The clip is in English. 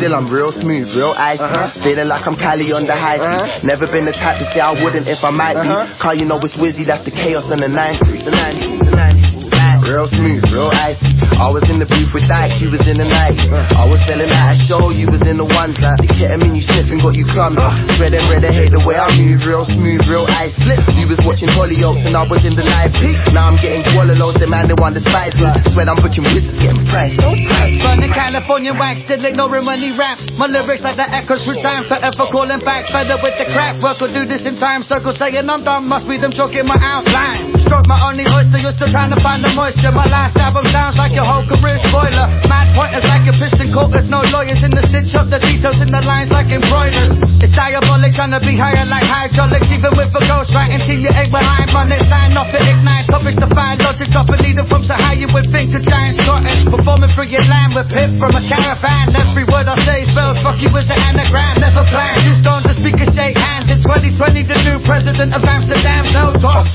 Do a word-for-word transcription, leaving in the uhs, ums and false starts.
Still I'm real smooth, real icy. Uh-huh. Feeling like I'm Cali on the high. Uh-huh. Never been the type to say I wouldn't if I might be. Uh-huh. Car, you know it's Wizzy, that's the chaos and the nineties. The nineties, the nineties. Real smooth, real icy. I was in the booth with Dyke, you was in the night. I was selling out a show, you was in the ones. The ketamine you sniffing got you clumsy. Red and red, I hate the way I move. Real smooth, real ice. You was watching Hollyoaks and I was in the live peak. Now I'm getting Gualalos, the man they want the spicy. Sweat I'm booking wizards, getting priced. Burning California wax, still ignoring when he raps. My lyrics like the echoes through time, forever calling back. Better with the crap, work will do this in time. Circle saying I'm done, must be them choking my outline. Stroke my only oyster, you're still trying to find the moisture. My last album sounds like your whole career spoiler. Mad pointers like a piston quarters, no lawyers in the stitch up the details in the lines like embroiders. It's diabolic trying to be higher like hydraulics. Even with a ghostwriting team, you ain't behind on it. Sign off, it ignites topics to find logic. Up and leader from so high you would think a giant Scottish. Performing through your land with Pip from a caravan. Every word I say spells fuck you as an anagram. Never planned, you don't just speak a shake hands. In twenty twenty the new president of Amsterdam, no talk.